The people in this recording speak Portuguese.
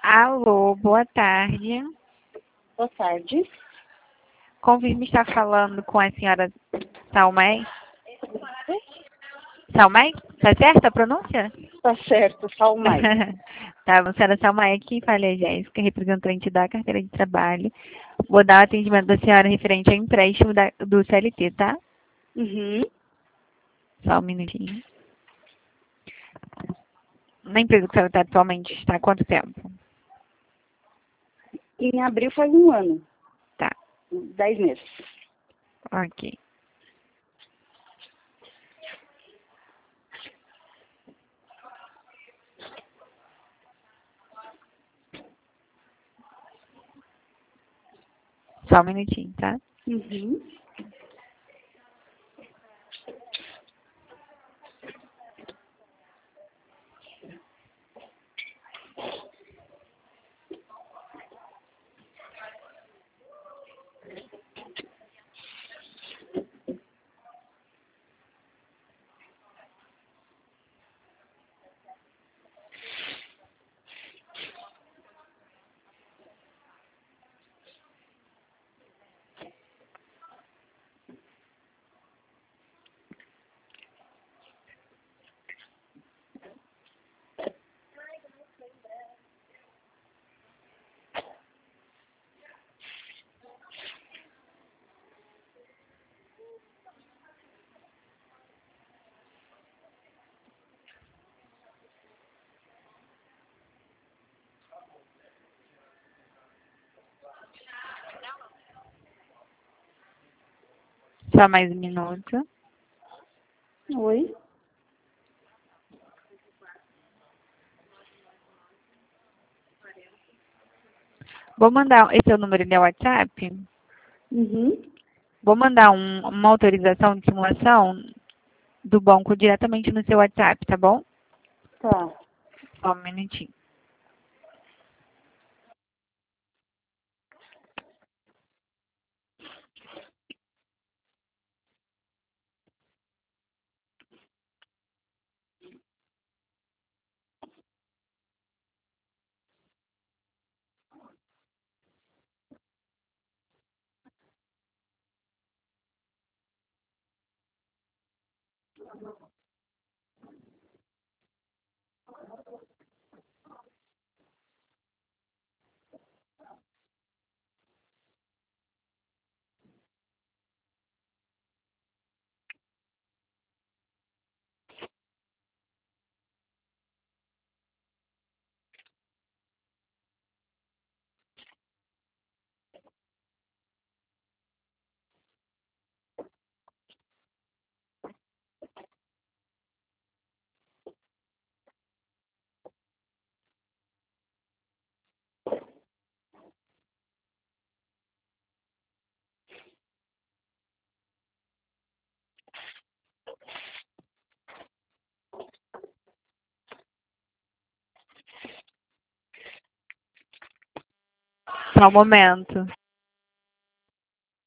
Alô, boa tarde. Boa tarde. Confirme estar falando com a senhora Salmé. Salmé? Tá certa a pronúncia? Tá certo, Salmai. Tá, a senhora Salmé aqui, fala a Jéssica, representante da carteira de trabalho. Vou dar o atendimento da senhora referente ao empréstimo do CLT, tá? Uhum. Só um minutinho. Na empresa que a senhora está atualmente, está há quanto tempo? Em abril faz um ano. Tá, 10 meses. ok. Só um minutinho, tá? Uhum. Só mais um minuto. Oi. Vou mandar, esse é o número de WhatsApp? Uhum. Vou mandar uma autorização de simulação do banco diretamente no seu WhatsApp, tá bom? Tá. Só um minutinho. Só um momento.